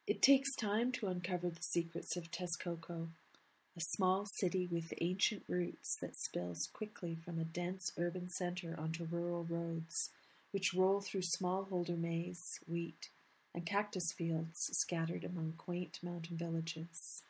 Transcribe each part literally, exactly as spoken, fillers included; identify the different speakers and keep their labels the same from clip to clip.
Speaker 1: It takes time to uncover the secrets of Texcoco, a small city with ancient roots that spills quickly from a dense urban center onto rural roads, which roll through smallholder maize, wheat, and cactus fields scattered among quaint mountain villages.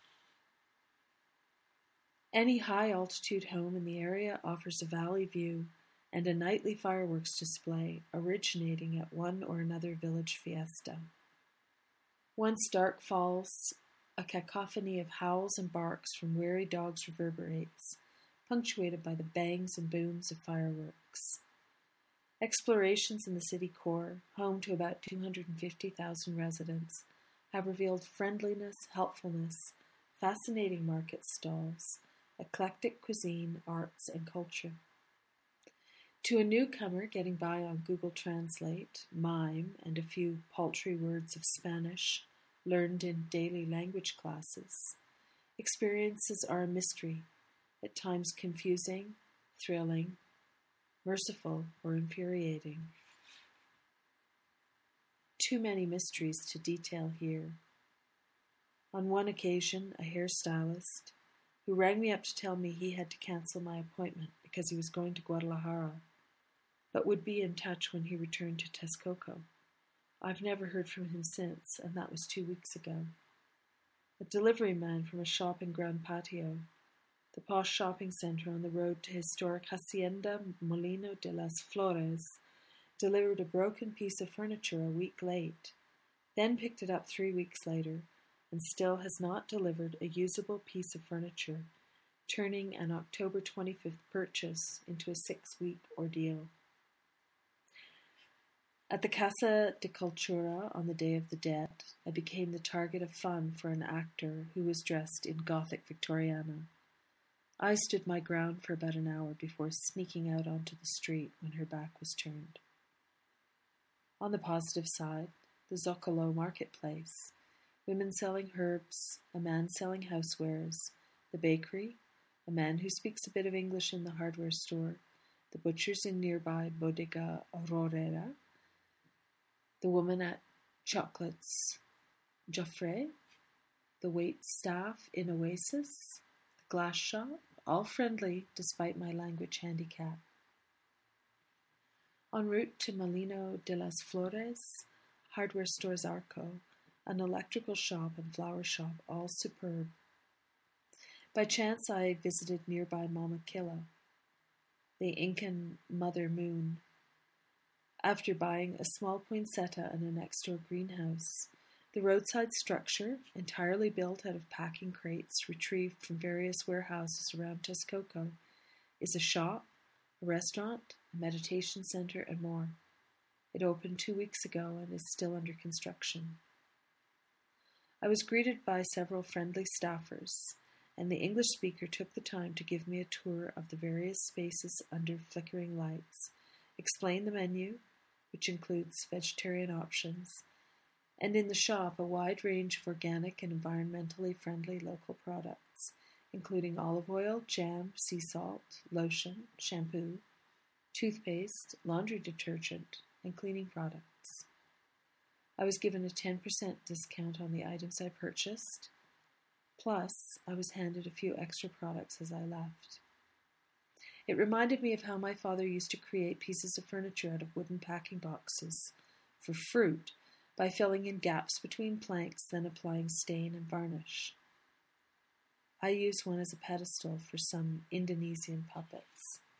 Speaker 1: Any high-altitude home in the area offers a valley view and a nightly fireworks display originating at one or another village fiesta. Once dark falls, a cacophony of howls and barks from weary dogs reverberates, punctuated by the bangs and booms of fireworks. Explorations in the city core, home to about two hundred fifty thousand residents, have revealed friendliness, helpfulness, fascinating market stalls, eclectic cuisine, arts, and culture. To a newcomer getting by on Google Translate, mime, and a few paltry words of Spanish learned in daily language classes, experiences are a mystery, at times confusing, thrilling, merciful, or infuriating. Too many mysteries to detail here. On one occasion, a hairstylist, who rang me up to tell me he had to cancel my appointment because he was going to Guadalajara, but would be in touch when he returned to Texcoco. I've never heard from him since, and that was two weeks ago. A delivery man from a shop in Gran Patio, the posh shopping centre on the road to historic Hacienda Molino de las Flores, delivered a broken piece of furniture a week late, then picked it up three weeks later, and still has not delivered a usable piece of furniture, turning an October twenty-fifth purchase into a six-week ordeal. At the Casa de Cultura on the Day of the Dead, I became the target of fun for an actor who was dressed in Gothic Victoriana. I stood my ground for about an hour before sneaking out onto the street when her back was turned. On the positive side, the Zocalo marketplace, women selling herbs, a man selling housewares, the bakery, a man who speaks a bit of English in the hardware store, the butchers in nearby Bodega Aurorera, the woman at Chocolates Joffre, the wait staff in Oasis, the glass shop, all friendly despite my language handicap. En route to Molino de las Flores, hardware stores Arco, an electrical shop and flower shop, all superb. By chance I visited nearby Mama Killa, the Incan Mother Moon, after buying a small poinsettia and a next-door greenhouse. The roadside structure, entirely built out of packing crates retrieved from various warehouses around Texcoco, is a shop, a restaurant, a meditation center, and more. It opened two weeks ago and is still under construction. I was greeted by several friendly staffers, and the English speaker took the time to give me a tour of the various spaces under flickering lights, explain the menu, which includes vegetarian options, and in the shop a wide range of organic and environmentally friendly local products, including olive oil, jam, sea salt, lotion, shampoo, toothpaste, laundry detergent, and cleaning products. I was given a ten percent discount on the items I purchased, plus I was handed a few extra products as I left. It reminded me of how my father used to create pieces of furniture out of wooden packing boxes for fruit by filling in gaps between planks, then applying stain and varnish. I use one as a pedestal for some Indonesian puppets.